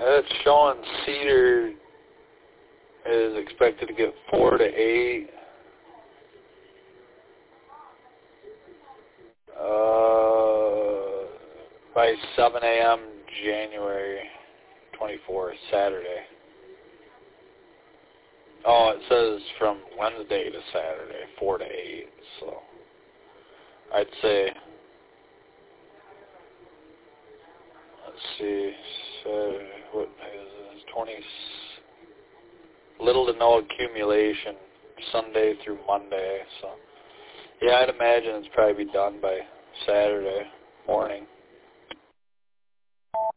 It's showing Cedar is expected to get 4 to 8. By 7 a.m. January 24th, Saturday. Oh, it says from Wednesday to Saturday, 4 to 8. So I'd say, let's see, what is this? 20, little to no accumulation Sunday through Monday. So yeah, I'd imagine it's probably be done by Saturday morning.